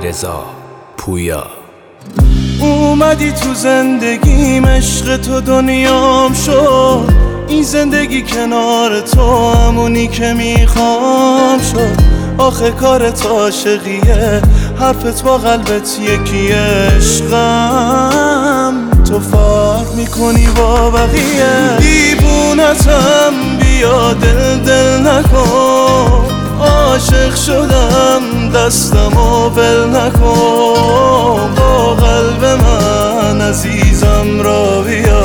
علیرضا پویا. اومدی تو زندگیم، عشق تو دنیام شد. این زندگی کنار تو همونی که میخوام شد. آخه کارت عاشقیه، حرفت با قلبت یکیه. عشقم تو فرق میکنی با بقیه. دیوونتم بیا دل نکن. عاشق شدم دستمو ول نکن. با قلب من عزیزم را بیا.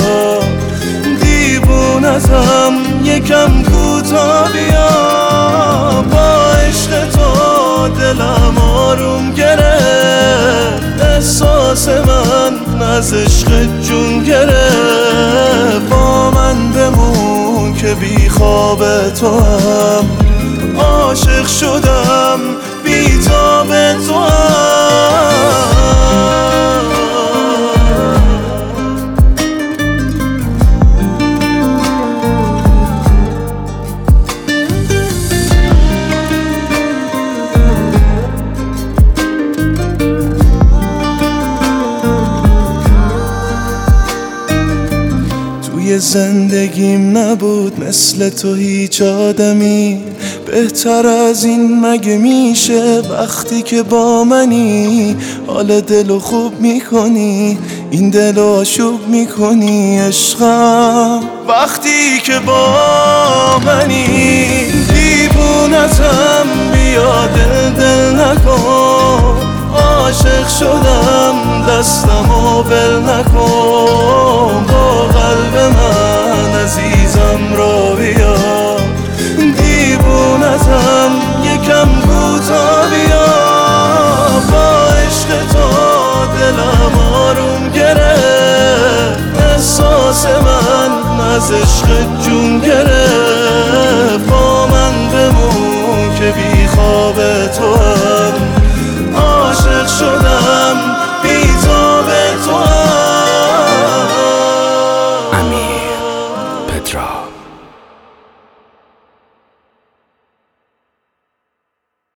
دیوونتم یکم کوتاه بیا. با عشق تو دلم آروم گرفت. احساس من از عشق جون گرفت. با من بمون که بی خواب تو هم. عاشق شدم بی تاب تو هم. توی زندگیم نبود مثل تو هیچ آدمی. بهتر از این مگه میشه وقتی که با منی. حال دلو خوب میکنی، این دلو آشوب میکنی. عشقم وقتی که با منی. دیوونتم بیا دل نکن. عاشق شدم دستمو ول نکن. با قلب من عزیزم را بیا. دیوونتم یکم کوتاه بیا. با عشق تو دلم آروم گرفت. احساس من از عشق جون گرفت.